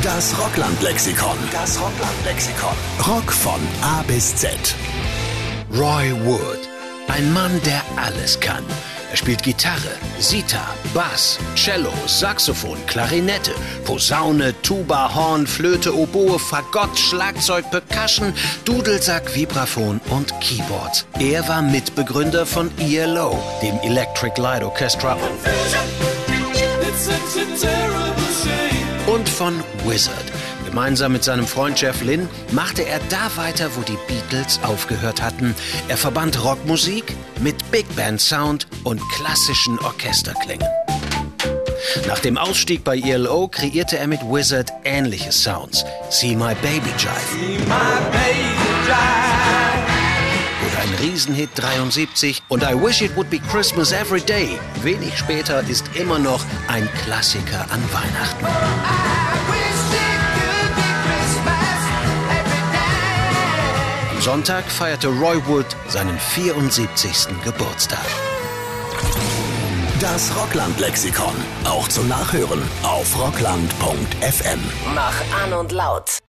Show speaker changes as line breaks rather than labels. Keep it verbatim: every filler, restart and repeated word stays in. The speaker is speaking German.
Das Rockland-Lexikon. Das Rockland-Lexikon. Rock von A bis Z.
Roy Wood. Ein Mann, der alles kann. Er spielt Gitarre, Sitar, Bass, Cello, Saxophon, Klarinette, Posaune, Tuba, Horn, Flöte, Oboe, Fagott, Schlagzeug, Percussion, Dudelsack, Vibraphon und Keyboards. Er war Mitbegründer von E L O, dem Electric Light Orchestra, und von Wizzard. Gemeinsam mit seinem Freund Jeff Lynne machte er da weiter, wo die Beatles aufgehört hatten. Er verband Rockmusik mit Big Band Sound und klassischen Orchesterklängen. Nach dem Ausstieg bei E L O kreierte er mit Wizzard ähnliche Sounds. See My Baby Jive. See my baby jive. Oder ein Riesenhit dreiundsiebzig und I Wish It Would Be Christmas Every Day. Wenig später ist immer noch ein Klassiker an Weihnachten. Sonntag feierte Roy Wood seinen vierundsiebzigsten Geburtstag.
Das Rockland-Lexikon. Auch zum Nachhören auf rockland punkt f m.
Mach an und laut.